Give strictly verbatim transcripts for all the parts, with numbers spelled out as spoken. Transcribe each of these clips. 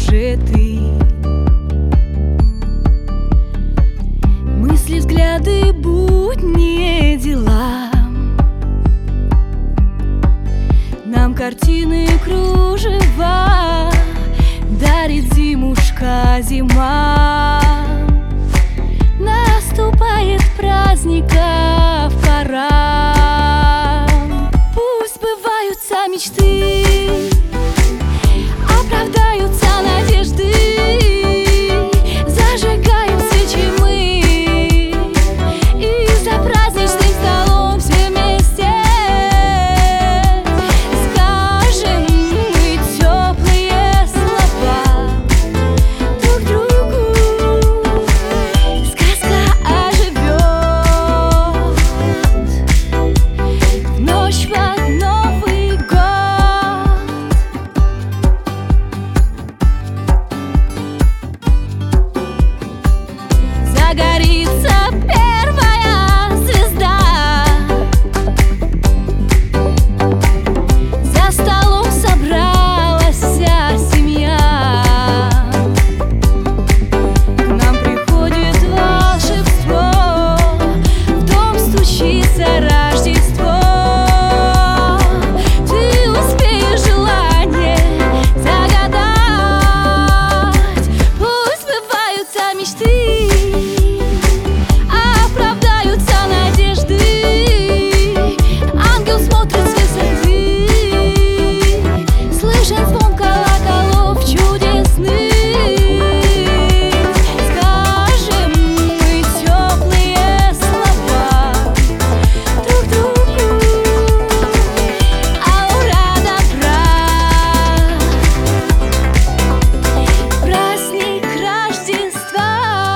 уже ты. Мысли, взгляды, будни, дела. Нам картины кружева дарит зимушка, зима. Наступает праздников пора. Пусть сбываются мечты, оправдаются надежды. Зажигаем свечи мы и за праздничным столом все вместе скажем мы теплые слова друг другу. Сказка оживет в ночь под Новый год. Загорится первая звезда, за столом собралась вся семья. К нам приходит волшебство, в дом стучится Рождество. Ты успеешь желание загадать, пусть сбываются мечты, оправдаются надежды. Ангел смотрит с высоты, слышен звон колоколов чудесных. Скажем мы теплые слова друг другу. Аура добра, праздник Рождества.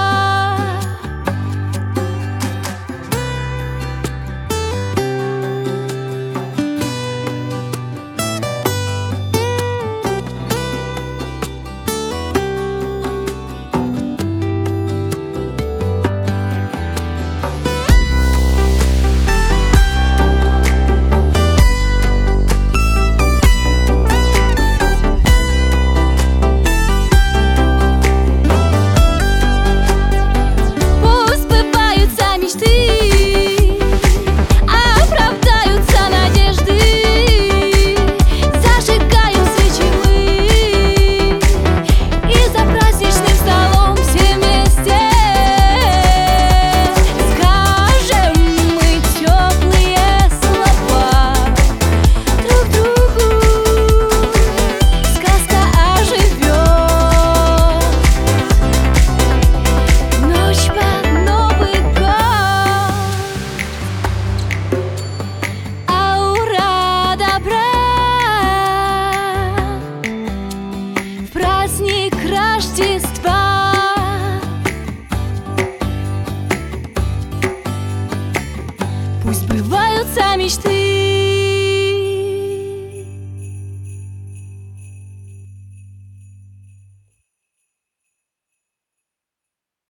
Пусть сбываются мечты, оправдаются надежды. Зажигаем свечи мы и за праздничным столом все вместе скажем мы теплые слова друг другу. Сказка оживет в ночь под Новый год. Аура добра в праздник Рождества. Пусть сбываются мечты,